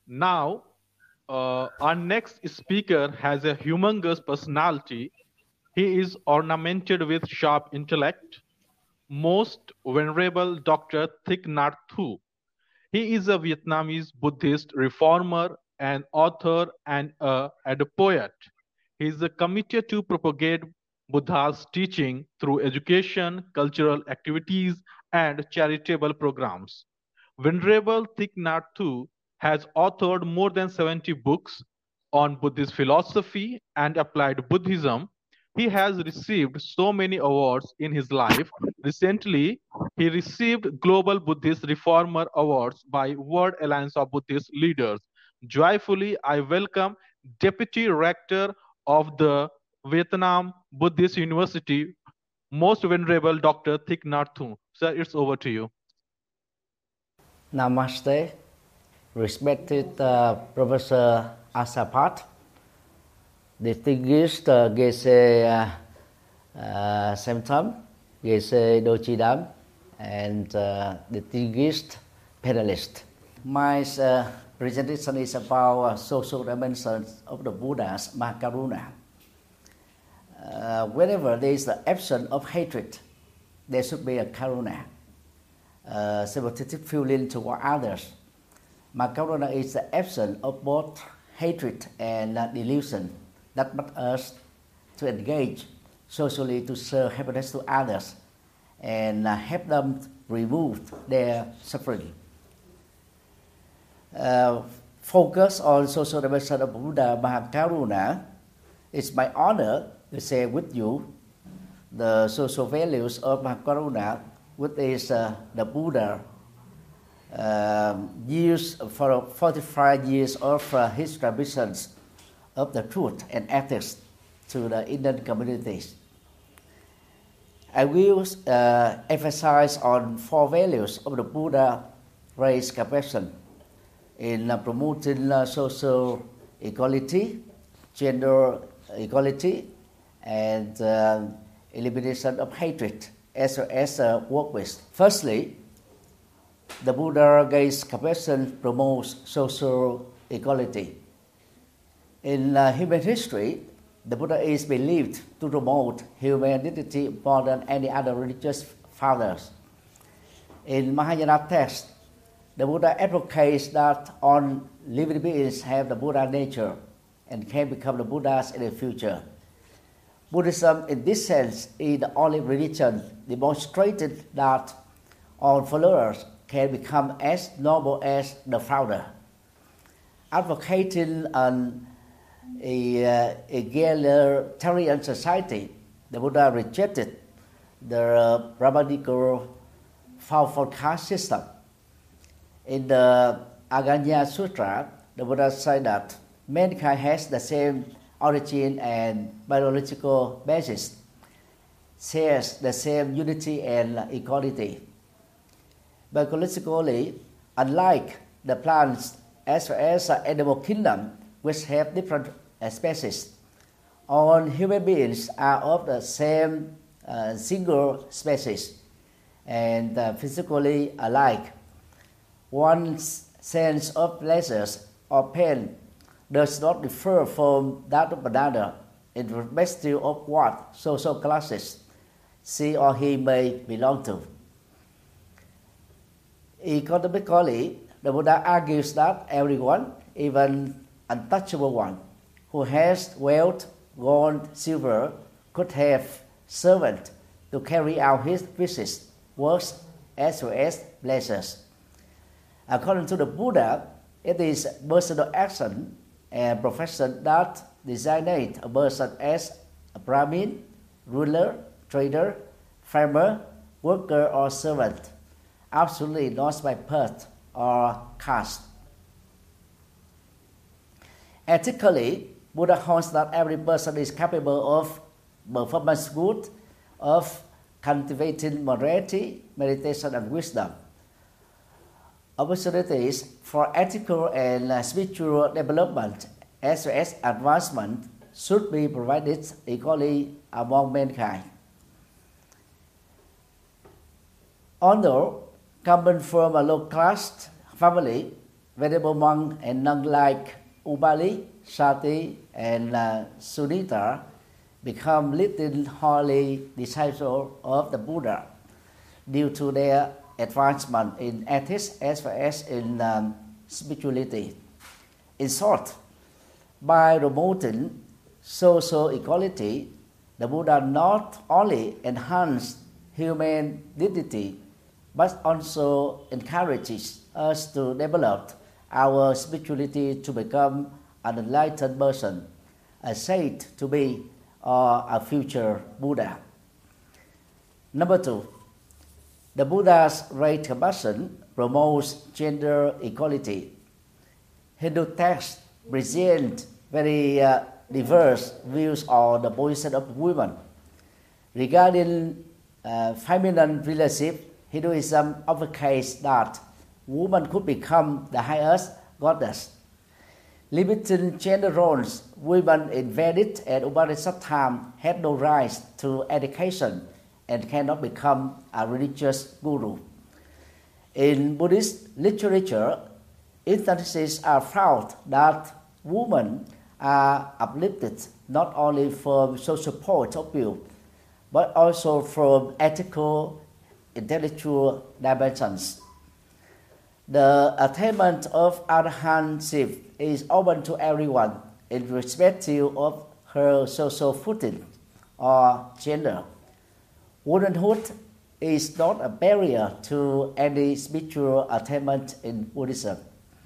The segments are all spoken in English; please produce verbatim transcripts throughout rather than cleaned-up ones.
Now, uh, our next speaker has a humongous personality. He is ornamented with sharp intellect. Most Venerable Doctor Thich Nhat Thu. He is a Vietnamese Buddhist reformer, an author, and a, and a poet. He is committed to propagate Buddha's teaching through education, cultural activities, and charitable programs. Venerable Thich Nhat Thu has authored more than seventy books on Buddhist philosophy and applied Buddhism. He has received so many awards in his life. Recently, he received Global Buddhist Reformer Awards by World Alliance of Buddhist Leaders. Joyfully, I welcome Deputy Rector of the Vietnam Buddhist University, Most Venerable Doctor Thich Nhat Thu. Sir, it's over to you. Namaste, respected uh, Professor Asapat, distinguished uh, Geshe uh, uh, Semtam, Geshe Dochidam, and uh, distinguished panelists. My uh, presentation is about uh, social dimensions of the Buddha's Mahakaruna. Uh, whenever there is the absence of hatred, there should be a karuna. Uh, sympathetic feeling toward others. Mahakaruna is the absence of both hatred and uh, delusion that makes us to engage socially to serve happiness to others and uh, help them remove their suffering. Uh, focus on social dimension of Buddha Mahakaruna. It's my honor to share with you the social values of Mahakaruna, which is uh, the Buddha uh, used for forty-five years of uh, his transmissions of the truth and ethics to the Indian communities. I will uh, emphasize on four values of the Buddha: race compassion, in uh, promoting uh, social equality, gender equality, and uh, elimination of hatred, as well as uh, work with. Firstly, the Buddha gaze compassion promotes social equality. In uh, human history, the Buddha is believed to promote human dignity more than any other religious fathers. In Mahayana text, the Buddha advocates that all living beings have the Buddha nature and can become the Buddhas in the future. Buddhism, in this sense, is the only religion demonstrated that all followers can become as noble as the founder. Advocating an a, uh, egalitarian society, the Buddha rejected the uh, Brahmanical fourfold caste system. In the Aganya Sutra, the Buddha said that mankind has the same origin and biological basis, shares the same unity and equality. Biologically, unlike the plants as well as the animal kingdom, which have different uh, species, all human beings are of the same uh, single species and uh, physically alike. One's sense of pleasure or pain does not differ from that of another in respect of what social classes she or he may belong to. Economically, the Buddha argues that everyone, even untouchable one, who has wealth, gold, silver, could have servant to carry out his wishes, works, as well as pleasures. According to the Buddha, it is personal action and profession that designate a person as a Brahmin, ruler, trader, farmer, worker, or servant, absolutely not by birth or caste. Ethically, Buddha holds that every person is capable of performance good, of cultivating morality, meditation, and wisdom. Opportunities for ethical and uh, spiritual development as well as advancement should be provided equally among mankind. Although coming from a low-class family, venerable monk and nun like Ubali, Sati, and uh, Sunita become little holy disciples of the Buddha due to their advancement in ethics as well as in um, spirituality. In short, by promoting social equality, the Buddha not only enhanced human dignity but also encourages us to develop our spirituality to become an enlightened person, a saint to be, or a future Buddha. Number two, the Buddha's great compassion promotes gender equality. Hindu texts present very uh, diverse views on the position of women. Regarding uh, feminine relationship, Hinduism advocates that woman could become the highest goddess. Limiting gender roles, women in Vedic and Upanishad time had no right to education and cannot become a religious guru. In Buddhist literature, instances are found that women are uplifted not only from social point of view, but also from ethical, intellectual dimensions. The attainment of arahantship is open to everyone, irrespective of her social footing or gender. Womanhood is not a barrier to any spiritual attainment in Buddhism.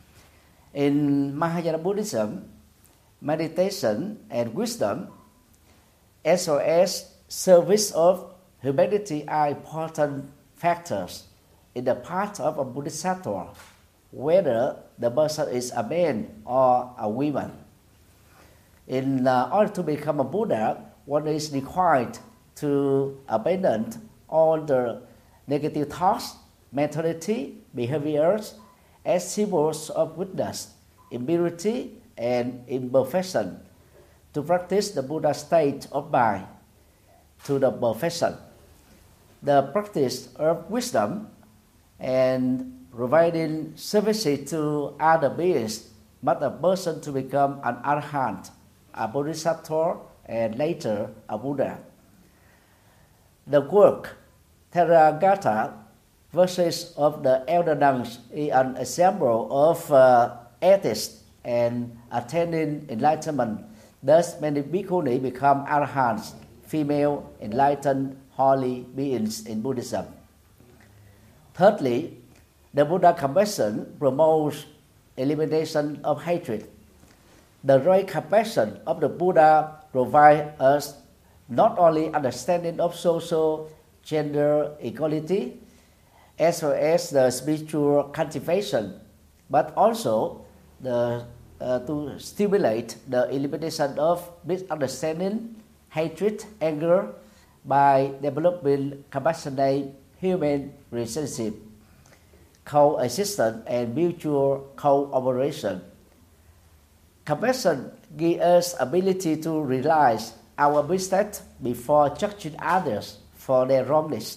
In Mahayana Buddhism, meditation and wisdom, as well as service of humanity, are important factors in the path of a bodhisattva, whether the person is a man or a woman. In uh, order to become a Buddha, one is required to abandon all the negative thoughts, mentality, behaviors as symbols of weakness, impurity, and imperfection, to practice the Buddha state of mind to the perfection. The practice of wisdom and providing services to other beings must a person to become an arahant, a bodhisattva, and later a Buddha. The work Theragatha, Verses of the Elder Nuns, is an example of uh, ethics and attaining enlightenment. Thus, many bhikkhuni become arahants, female enlightened holy beings in Buddhism. Thirdly, the Buddha compassion promotes elimination of hatred. The right compassion of the Buddha provides us not only understanding of social gender equality, as well as the spiritual cultivation, but also the, uh, to stimulate the elimination of misunderstanding, hatred, anger by developing compassionate human relationship, coexistence, and mutual cooperation. Compassion gives us ability to realize our mistake before judging others for their wrongness.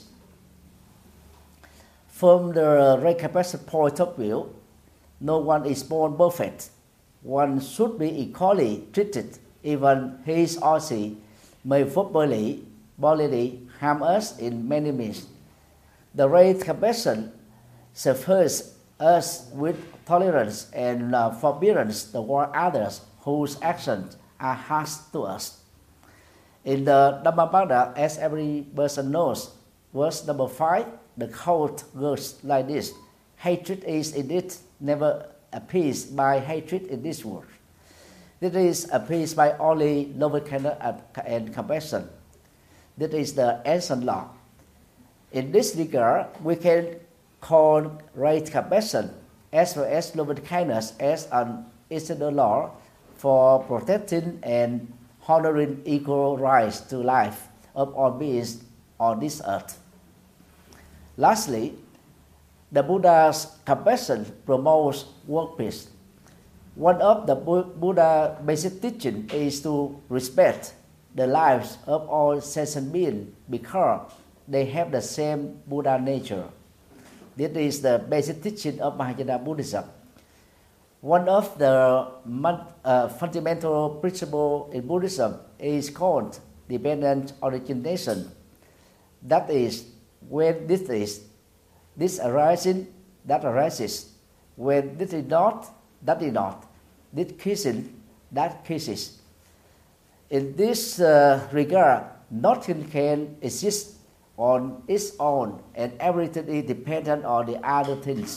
From the right compassion point of view, no one is born perfect. One should be equally treated, even he or she may verbally, bodily harm us in many means. The right compassion suffers us with tolerance and uh, forbearance toward others whose actions are harsh to us. In the Dhammapada, as every person knows, verse number five, the quote goes like this: hatred is indeed never appeased by hatred in this world. It is appeased by only loving kindness and compassion. That is the ancient law. In this regard, we can call right compassion as well as loving kindness as an essential law for protecting and honoring equal rights to life of all beings on this earth. Lastly, the Buddha's compassion promotes world peace. One of the Buddha's basic teachings is to respect the lives of all sentient beings because they have the same Buddha nature. This is the basic teaching of Mahayana Buddhism. One of the uh, fundamental principles in Buddhism is called dependent origination. That is, when this is, this arising, that arises. When this is not, that is not. This kissing, that kisses. In this uh, regard, nothing can exist on its own, and everything is dependent on the other things.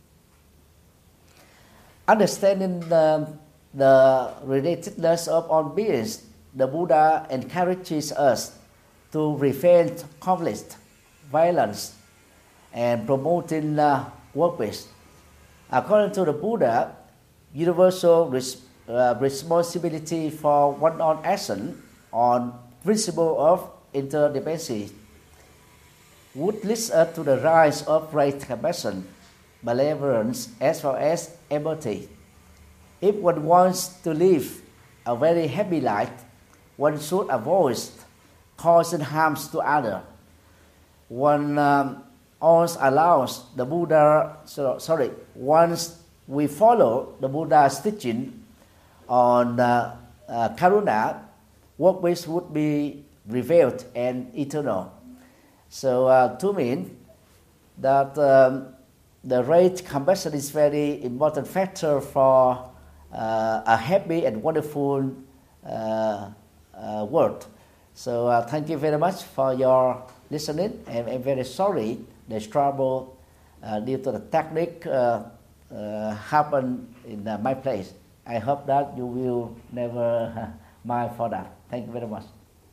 Understanding the, the relatedness of all beings, the Buddha encourages us to refrain conflict, violence, and promoting uh, work peace. According to the Buddha, universal res- uh, responsibility for one's own action on principle of interdependency would lead us to the rise of right compassion, benevolence, as well as empathy. If one wants to live a very happy life, one should avoid causing harms to others. One um, also allows the Buddha, so, sorry, once we follow the Buddha's teaching on uh, uh, Karuna, work-peace would be revealed and eternal. So uh, to me, that um, the right compassion is very important factor for uh, a happy and wonderful uh, uh, world. So uh, thank you very much for your listening, and I'm very sorry the trouble uh, due to the technique uh, uh, happened in uh, my place. I hope that you will never uh, mind for that. Thank you very much.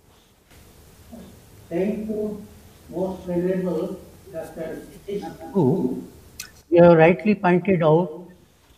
Thank you, most venerable Doctor Who you have rightly pointed out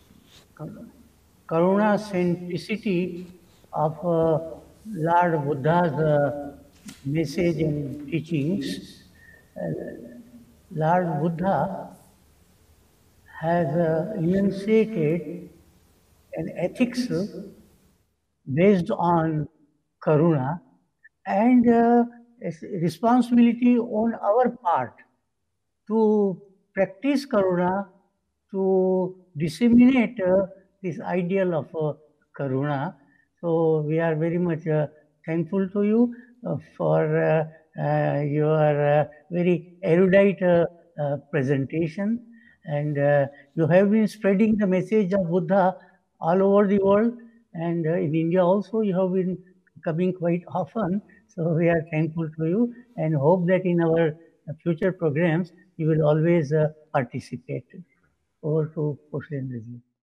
Karuna centricity of uh, Lord Buddha's uh, message and teachings. Uh, Lord Buddha has uh, enunciated an ethics based on Karuna and uh, responsibility on our part to practice Karuna, to disseminate uh, this ideal of uh, Karuna. So we are very much uh, thankful to you uh, for uh, uh, your uh, very erudite uh, uh, presentation, and uh, you have been spreading the message of Buddha all over the world, and uh, in India also you have been coming quite often. So we are thankful to you and hope that in our future programs you will always uh, participate. Over to Poshendraji.